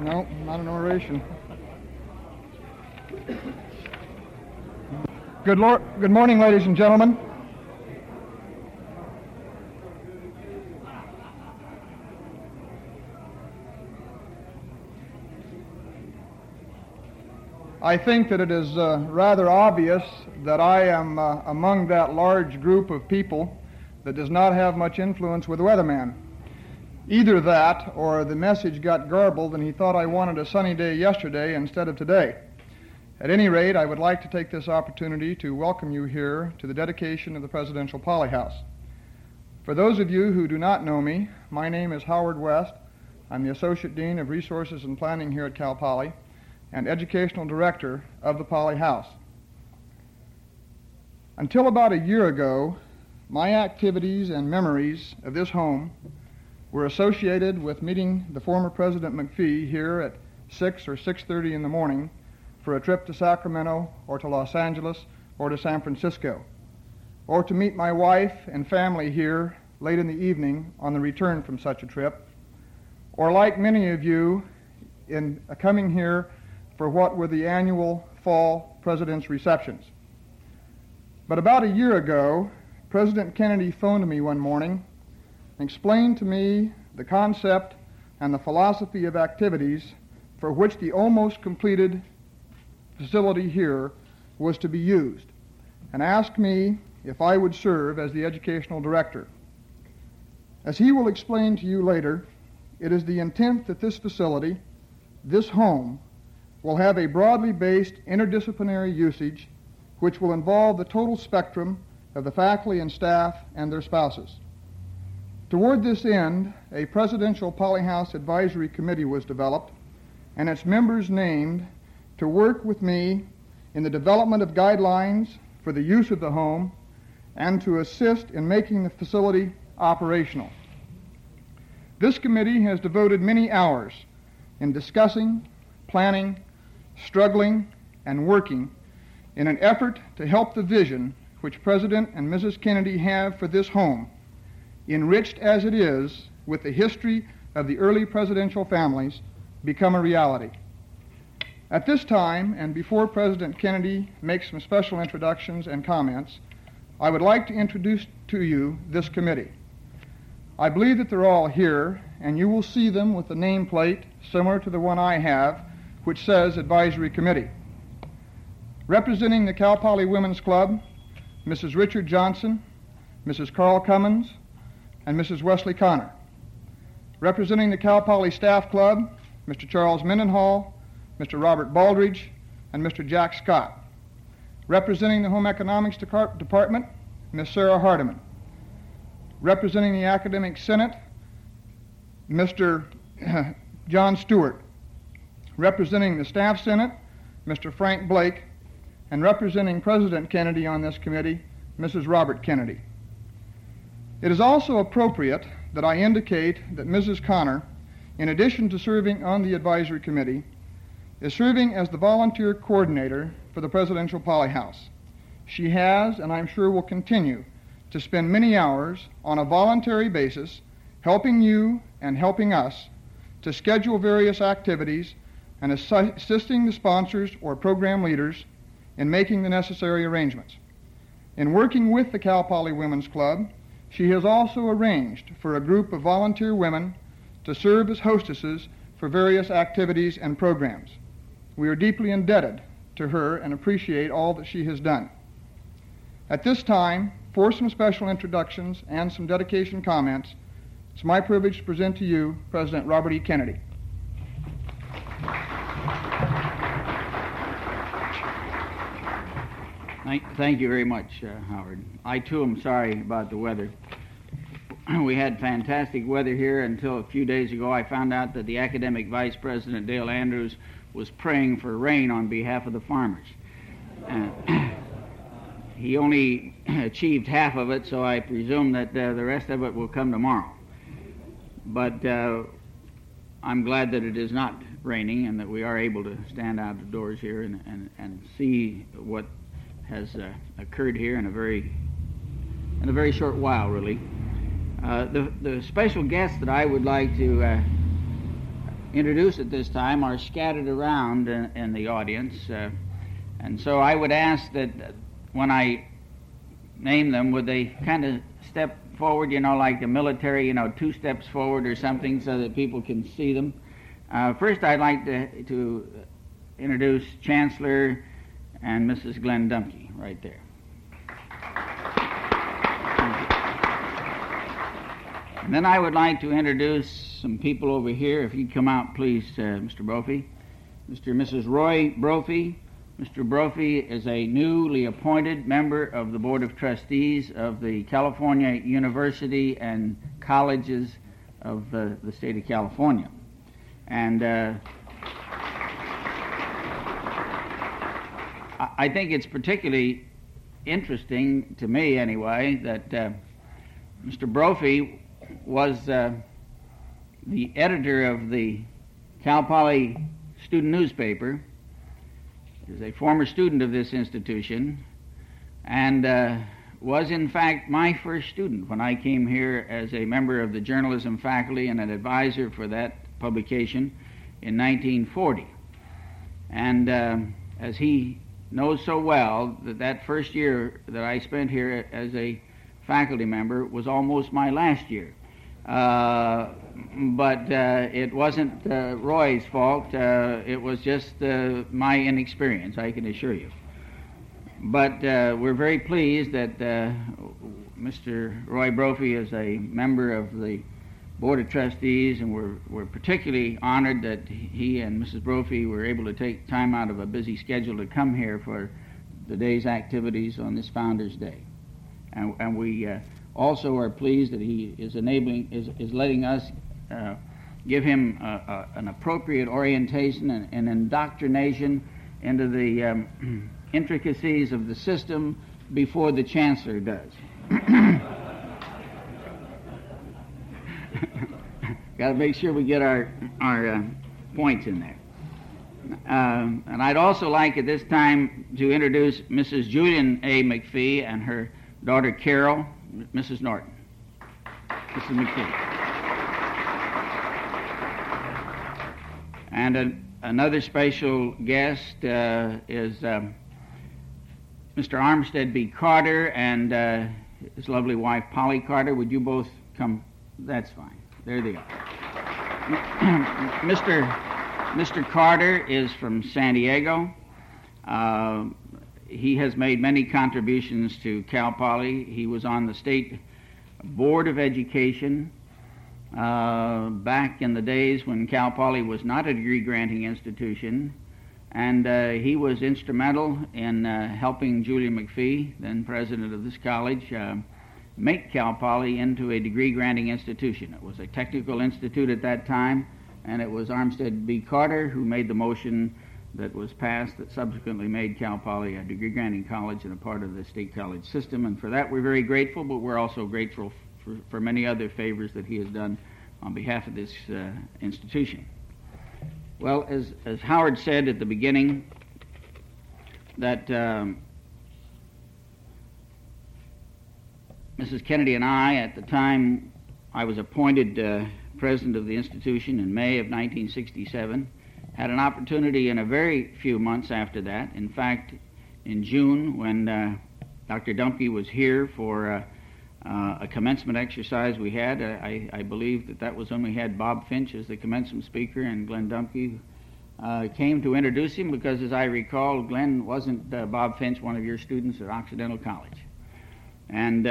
No, not an oration. Good morning, ladies and gentlemen. I think that it is rather obvious that I am among that large group of people that does not have much influence with the weatherman. Either that or the message got garbled and he thought I wanted a sunny day yesterday instead of today. At any rate, I would like to take this opportunity to welcome you here to the dedication of the Presidential Poly House. For those of you who do not know me, my name is Howard West. I'm the Associate Dean of Resources and Planning here at Cal Poly and Educational Director of the Poly House. Until about a year ago, my activities and memories of this home were associated with meeting the former President McPhee here at 6 or 6:30 in the morning for a trip to Sacramento or to Los Angeles or to San Francisco, or to meet my wife and family here late in the evening on the return from such a trip, or like many of you in coming here for what were the annual fall President's receptions. But about a year ago, President Kennedy phoned me one morning and explained to me the concept and the philosophy of activities for which the almost completed facility here was to be used, and asked me if I would serve as the educational director. As he will explain to you later, it is the intent that this facility, this home, will have a broadly based interdisciplinary usage which will involve the total spectrum of the faculty and staff and their spouses. Toward this end, a Presidential Poly House Advisory Committee was developed and its members named to work with me in the development of guidelines for the use of the home and to assist in making the facility operational. This committee has devoted many hours in discussing, planning, struggling, and working in an effort to help the vision which President and Mrs. Kennedy have for this home, enriched as it is with the history of the early presidential families, become a reality. At this time, and before President Kennedy makes some special introductions and comments, I would like to introduce to you this committee. I believe that they're all here, and you will see them with a nameplate similar to the one I have, which says Advisory Committee. Representing the Cal Poly Women's Club, Mrs. Richard Johnson, Mrs. Carl Cummins, and Mrs. Wesley Connor. Representing the Cal Poly Staff Club, Mr. Charles Mendenhall, Mr. Robert Baldridge, and Mr. Jack Scott. Representing the Home Economics Department, Ms. Sarah Hardiman. Representing the Academic Senate, Mr. John Stewart. Representing the Staff Senate, Mr. Frank Blake, and representing President Kennedy on this committee, Mrs. Robert Kennedy. It is also appropriate that I indicate that Mrs. Connor, in addition to serving on the advisory committee, is serving as the volunteer coordinator for the Presidential Poly House. She has, and I'm sure will continue, to spend many hours on a voluntary basis helping you and helping us to schedule various activities and assisting the sponsors or program leaders in making the necessary arrangements. In working with the Cal Poly Women's Club, she has also arranged for a group of volunteer women to serve as hostesses for various activities and programs. We are deeply indebted to her and appreciate all that she has done. At this time, for some special introductions and some dedication comments, it's my privilege to present to you President Robert E. Kennedy. Thank you very much, Howard. I, too, am sorry about the weather. We had fantastic weather here until a few days ago. I found out that the academic vice president, Dale Andrews, was praying for rain on behalf of the farmers. He only achieved half of it, so I presume that the rest of it will come tomorrow. But I'm glad that it is not raining and that we are able to stand out of doors here and see what has occurred here in a very short while, really. The special guest that I would like to introduce at this time are scattered around in the audience. And so I would ask that when I name them, would they kind of step forward, like the military, 2 steps forward or something so that people can see them. First, I'd like to introduce Chancellor and Mrs. Glenn Dumke right there. And then I would like to introduce some people over here. If you'd come out, please, Mr. Brophy. Mr. and Mrs. Roy Brophy. Mr. Brophy is a newly appointed member of the Board of Trustees of the California University and Colleges of the state of California. And I think it's particularly interesting, to me anyway, that Mr. Brophy was the editor of the Cal Poly student newspaper. He was a former student of this institution and was in fact my first student when I came here as a member of the journalism faculty and an advisor for that publication in 1940. And as he knows so well, that first year that I spent here as a faculty member was almost my last year. But it wasn't Roy's fault. It was just my inexperience, I can assure you. But we're very pleased that Mr. Roy Brophy is a member of the Board of Trustees, and we're particularly honored that he and Mrs. Brophy were able to take time out of a busy schedule to come here for the day's activities on this Founders Day. And we also are pleased that he is letting us give him an appropriate orientation and indoctrination into the intricacies of the system before the Chancellor does. Got to make sure we get our points in there. And I'd also like at this time to introduce Mrs. Julian A. McPhee and her daughter Carol, Mrs. Norton. Mrs. McPhee. And another special guest is Mr. Armstead B. Carter and his lovely wife Polly Carter. Would you both come? That's fine. There they are. Mr. Carter is from San Diego. He has made many contributions to Cal Poly. He was on the State Board of Education back in the days when Cal Poly was not a degree-granting institution, and he was instrumental in helping Julia McPhee, then president of this college, make Cal Poly into a degree-granting institution. It was a technical institute at that time, and it was Armstead B. Carter who made the motion that was passed that subsequently made Cal Poly a degree-granting college and a part of the state college system. And for that we're very grateful, but we're also grateful for many other favors that he has done on behalf of this institution. Well, as Howard said at the beginning, that Mrs. Kennedy and I, at the time I was appointed president of the institution in May of 1967, had an opportunity in a very few months after that. In fact, in June, when Dr. Dumke was here for a commencement exercise we had, I believe that was when we had Bob Finch as the commencement speaker, and Glenn Dumke came to introduce him because, as I recall, Glenn wasn't Bob Finch one of your students at Occidental College. And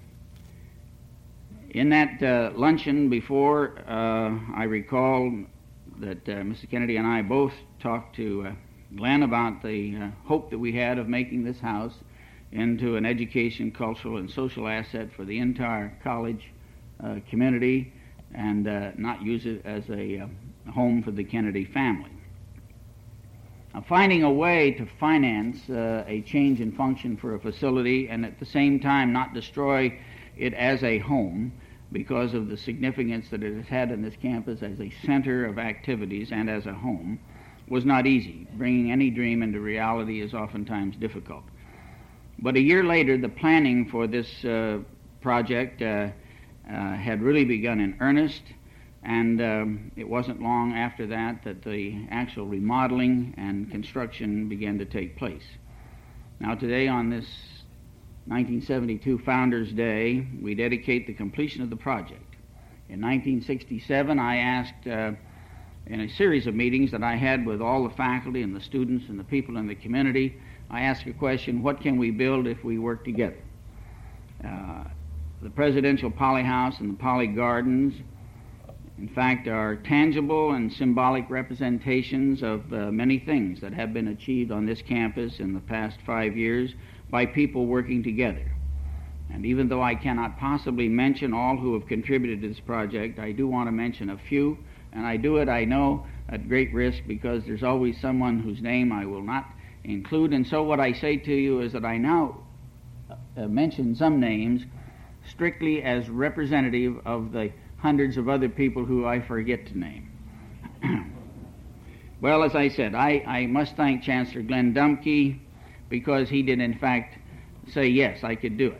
in that luncheon before, I recall that Mrs. Kennedy and I both talked to Glenn about the hope that we had of making this house into an education, cultural, and social asset for the entire college community, and not use it as a home for the Kennedy family. Finding a way to finance a change in function for a facility and at the same time not destroy it as a home because of the significance that it has had in this campus as a center of activities and as a home was not easy. Bringing any dream into reality is oftentimes difficult. But a year later, the planning for this project had really begun in earnest. And it wasn't long after that that the actual remodeling and construction began to take place. Now today, on this 1972 Founders Day, we dedicate the completion of the project. In 1967, I asked, in a series of meetings that I had with all the faculty and the students and the people in the community, I asked a question: what can we build if we work together? The Presidential Poly House and the Poly Gardens, in fact, are tangible and symbolic representations of many things that have been achieved on this campus in the past 5 years by people working together. And even though I cannot possibly mention all who have contributed to this project, I do want to mention a few, and I do it, I know, at great risk, because there's always someone whose name I will not include. And so what I say to you is that I now mention some names strictly as representative of the hundreds of other people who I forget to name. Well, as I said, I must thank Chancellor Glenn Dumke, because he did in fact say yes, I could do it.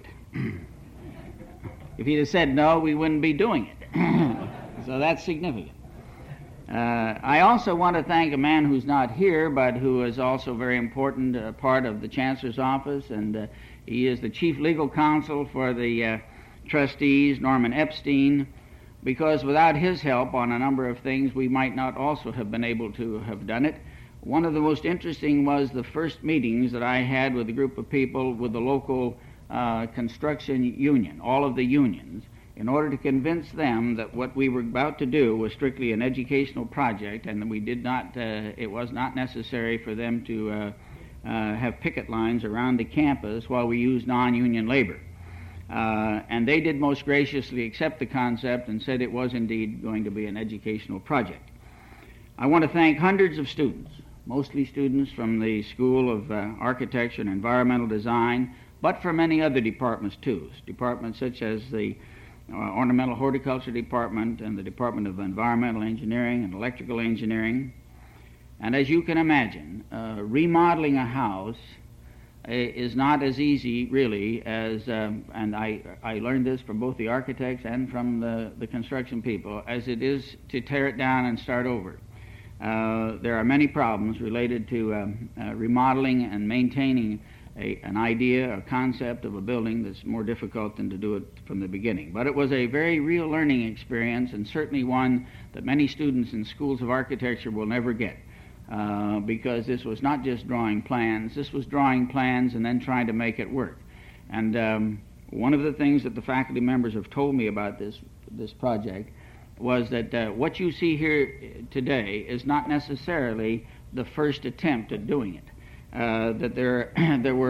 If he'd have said no, we wouldn't be doing it. So that's significant. I also want to thank a man who's not here, but who is also a very important part of the Chancellor's office, and he is the Chief Legal Counsel for the trustees, Norman Epstein, because without his help on a number of things, we might not also have been able to have done it. One of the most interesting was the first meetings that I had with a group of people with the local construction union, all of the unions, in order to convince them that what we were about to do was strictly an educational project, and that we did not, it was not necessary for them to have picket lines around the campus while we used non-union labor. And they did most graciously accept the concept and said it was indeed going to be an educational project. I want to thank hundreds of students, mostly students from the School of Architecture and Environmental Design, but from many other departments too, departments such as the Ornamental Horticulture Department and the Department of Environmental Engineering and Electrical Engineering. And as you can imagine, remodeling a house is not as easy really as, and I learned this from both the architects and from the construction people, as it is to tear it down and start over. There are many problems related to remodeling and maintaining an idea, a concept of a building that's more difficult than to do it from the beginning. But it was a very real learning experience, and certainly one that many students in schools of architecture will never get. Because this was not just drawing plans, this was drawing plans and then trying to make it work. And one of the things that the faculty members have told me about this project was that what you see here today is not necessarily the first attempt at doing it. That there were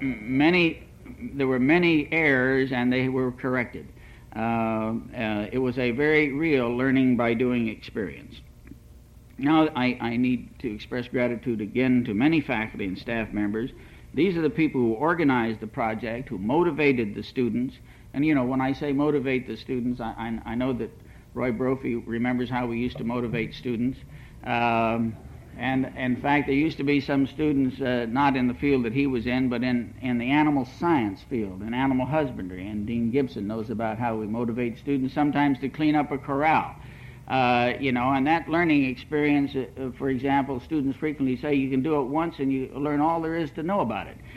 many errors and they were corrected. It was a very real learning by doing experience. Now, I need to express gratitude again to many faculty and staff members. These are the people who organized the project, who motivated the students. And, you know, when I say motivate the students, I know that Roy Brophy remembers how we used to motivate students. And, in fact, there used to be some students, not in the field that he was in, but in the animal science field, in animal husbandry. And Dean Gibson knows about how we motivate students, sometimes to clean up a corral. You know, and that learning experience, for example, students frequently say you can do it once and you learn all there is to know about it.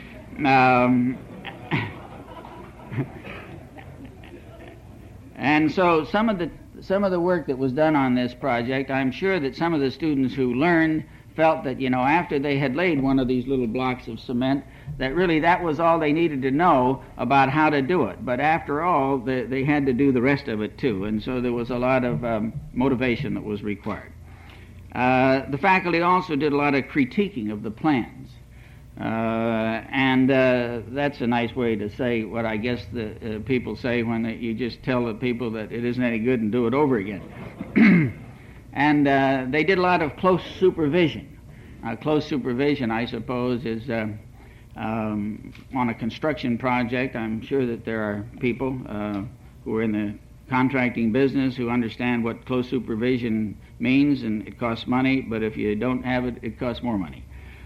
And so some of the work that was done on this project, I'm sure that some of the students who learned felt that, you know, after they had laid one of these little blocks of cement, that really that was all they needed to know about how to do it. But after all, they had to do the rest of it too, and so there was a lot of motivation that was required. The faculty also did a lot of critiquing of the plans. And that's a nice way to say what I guess the people say when you just tell the people that it isn't any good and do it over again. And they did a lot of close supervision. Close supervision, I suppose, is on a construction project. I'm sure that there are people who are in the contracting business who understand what close supervision means, and it costs money, but if you don't have it, it costs more money.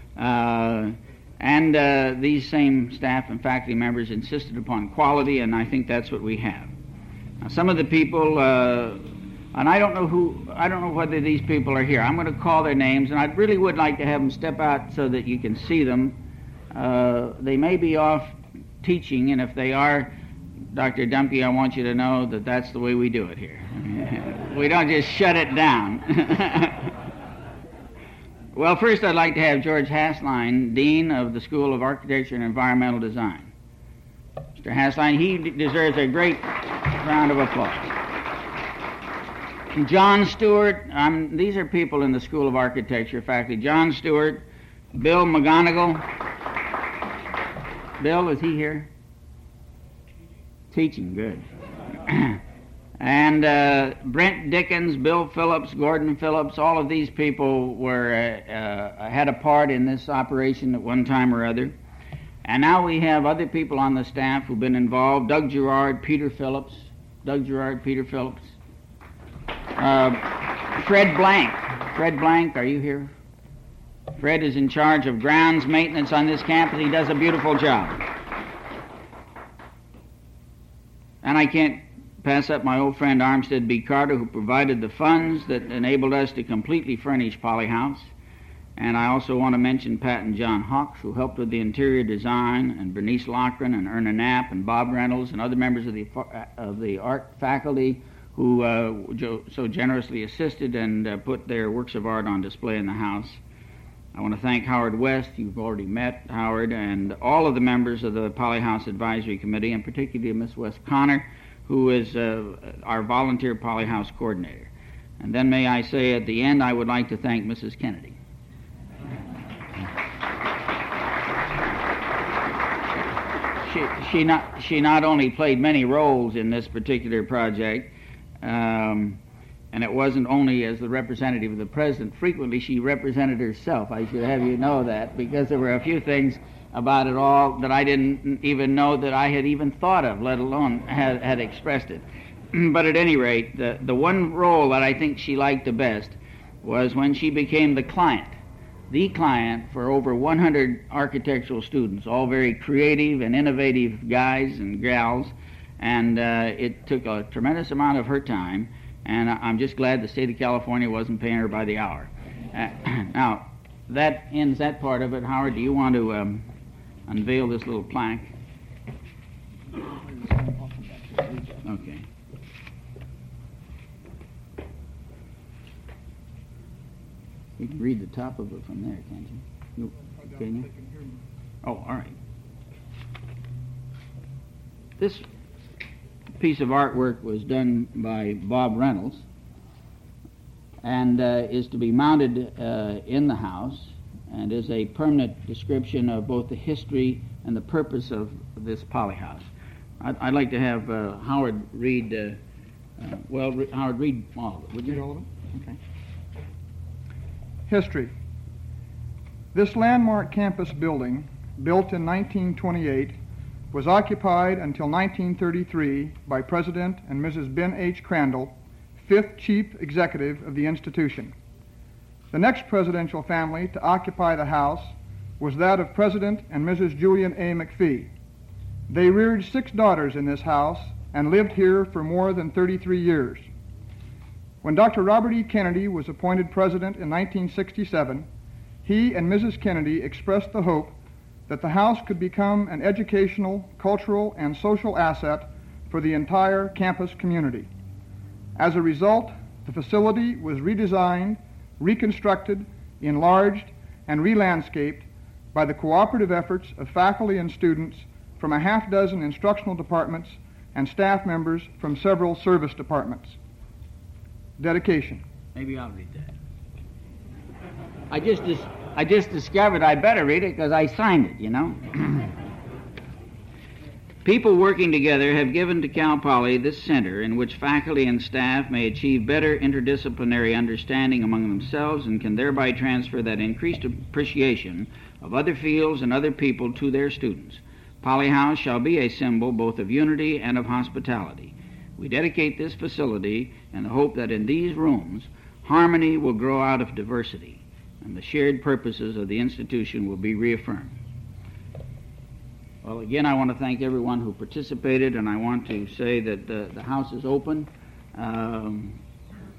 And these same staff and faculty members insisted upon quality, and I think that's what we have. Now, some of the people And I don't know whether these people are here. I'm going to call their names, and I really would like to have them step out so that you can see them. They may be off teaching, and if they are, Dr. Dumke, I want you to know that that's the way we do it here. We don't just shut it down. Well, first I'd like to have George Hasline, Dean of the School of Architecture and Environmental Design. Mr. Hasline, he deserves a great round of applause. John Stewart, these are people in the School of Architecture faculty. John Stewart, Bill McGonigal. Bill, is he here? Teaching, good. And Brent Dickens, Bill Phillips, Gordon Phillips, all of these people had a part in this operation at one time or other. And now we have other people on the staff who've been involved. Doug Gerard, Peter Phillips. Fred Blank. Fred Blank, are you here? Fred is in charge of grounds maintenance on this campus. He does a beautiful job. And I can't pass up my old friend Armstead B. Carter, who provided the funds that enabled us to completely furnish Poly House. And I also want to mention Pat and John Hawks, who helped with the interior design, and Bernice Loughran and Erna Knapp and Bob Reynolds and other members of the art faculty who so generously assisted and put their works of art on display in the house. I want to thank Howard West. You've already met Howard, and all of the members of the Poly House Advisory Committee, and particularly Miss West Connor, who is our volunteer Poly House coordinator. And then may I say at the end, I would like to thank Mrs. Kennedy. She not only played many roles in this particular project, and it wasn't only as the representative of the president. Frequently she represented herself. I should have you know that, because there were a few things about it all that I didn't even know that I had even thought of, let alone had expressed it. But at any rate, the one role that I think she liked the best was when she became the client for over 100 architectural students, all very creative and innovative guys and gals, and it took a tremendous amount of her time, and I'm just glad the state of California wasn't paying her by the hour. Now, that ends that part of it. Howard, do you want to unveil this little plaque? Okay. You can read the top of it from there, can't you? Can you? Oh, all right. This piece of artwork was done by Bob Reynolds and is to be mounted in the house and is a permanent description of both the history and the purpose of this Poly House. I'd like to have Howard read, Howard, read all of it. Would you? Read all of it? Okay. History. This landmark campus building, built in 1928, was occupied until 1933 by President and Mrs. Ben H. Crandall, 5th Chief Executive of the institution. The next presidential family to occupy the house was that of President and Mrs. Julian A. McPhee. They reared 6 daughters in this house and lived here for more than 33 years. When Dr. Robert E. Kennedy was appointed president in 1967, he and Mrs. Kennedy expressed the hope that the house could become an educational, cultural, and social asset for the entire campus community. As a result, the facility was redesigned, reconstructed, enlarged, and re-landscaped by the cooperative efforts of faculty and students from a half dozen instructional departments and staff members from several service departments. Dedication. Maybe I'll read that. I just discovered I better read it because I signed it, you know. People working together have given to Cal Poly this center in which faculty and staff may achieve better interdisciplinary understanding among themselves and can thereby transfer that increased appreciation of other fields and other people to their students. Poly House shall be a symbol both of unity and of hospitality. We dedicate this facility in the hope that in these rooms, harmony will grow out of diversity, and the shared purposes of the institution will be reaffirmed. Well, again, I want to thank everyone who participated, and I want to say that the house is open.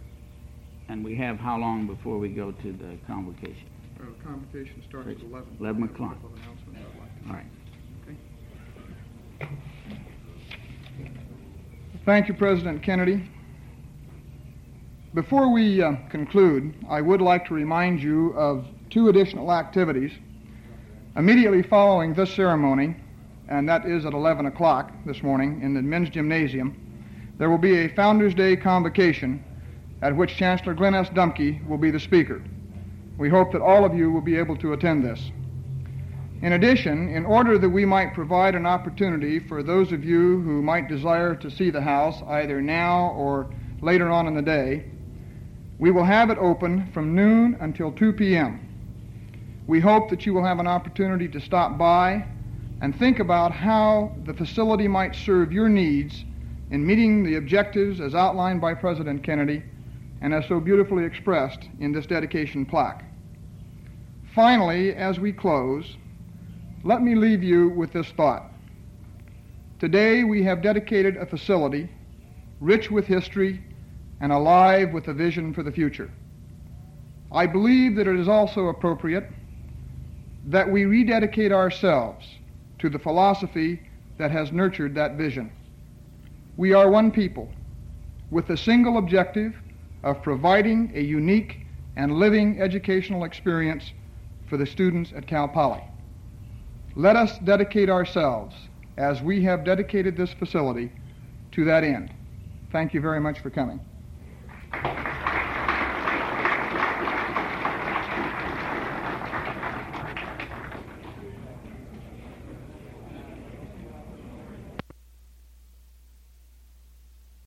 And we have how long before we go to the convocation? Convocation starts at 11. 11 o'clock. All right. Okay. Thank you, President Kennedy. Before we conclude, I would like to remind you of two additional activities immediately following this ceremony, and that is at 11 o'clock this morning in the men's gymnasium. There will be a Founders Day convocation at which Chancellor Glenn S. Dumke will be the speaker. We hope that all of you will be able to attend this. In addition, in order that we might provide an opportunity for those of you who might desire to see the house either now or later on in the day, we will have it open from noon until 2 p.m. We hope that you will have an opportunity to stop by and think about how the facility might serve your needs in meeting the objectives as outlined by President Kennedy and as so beautifully expressed in this dedication plaque. Finally, as we close, let me leave you with this thought. Today we have dedicated a facility rich with history and alive with a vision for the future. I believe that it is also appropriate that we rededicate ourselves to the philosophy that has nurtured that vision. We are one people with the single objective of providing a unique and living educational experience for the students at Cal Poly. Let us dedicate ourselves, as we have dedicated this facility, to that end. Thank you very much for coming.